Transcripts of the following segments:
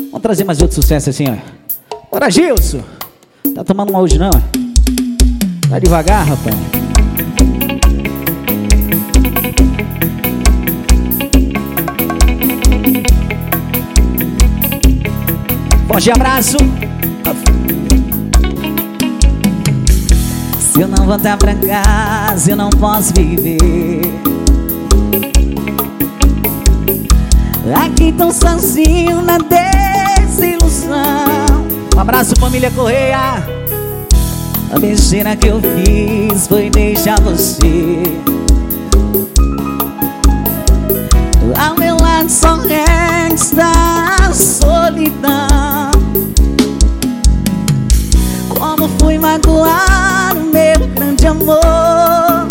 Vamos trazer mais outro sucesso assim, ó. Bora, Gilson. Tá tomando mal hoje não, ó. Vai devagar, rapaz. Forte abraço. Se eu não voltar pra casa, eu não posso viver aqui tão sozinho na desilusão. Um abraço, família Correia. A besteira que eu fiz foi deixar você ao meu lado, só resta a solidão. Como fui magoar o meu grande amor,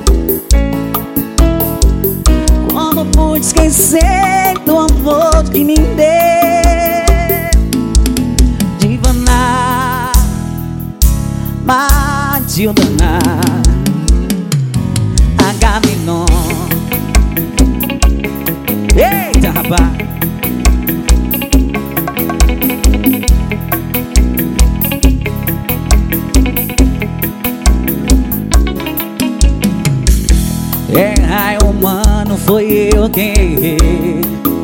como pude esquecer do amor que me deu. Divana, Matildana, Agamenon. Eita, rapaz! Errar é humano, foi eu quem errei,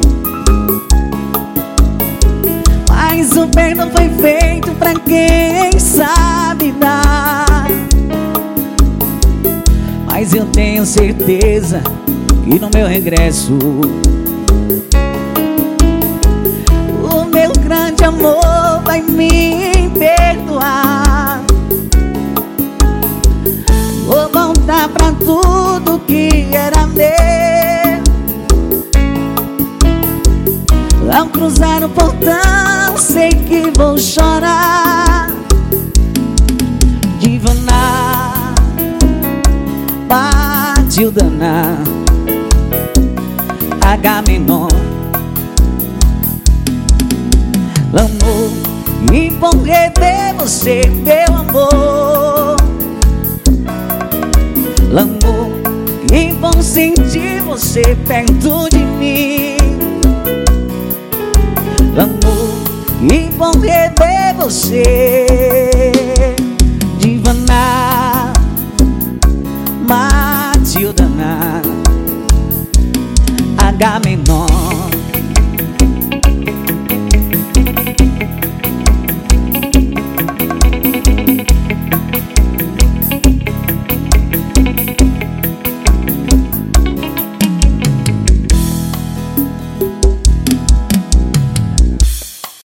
mas o perdão foi feito pra quem sabe dar. Mas eu tenho certeza que no meu regresso o meu grande amor vai me perdoar. Vou voltar pra tudo que era meu. Ao cruzar o portão, sei que vou chorar. Divana, Matildana, Agamenon. Amor, e bom rever você, meu amor. Amor, que bom sentir você perto de mim. Amor, que bom rever você. Divana, Matildana, Agamenon.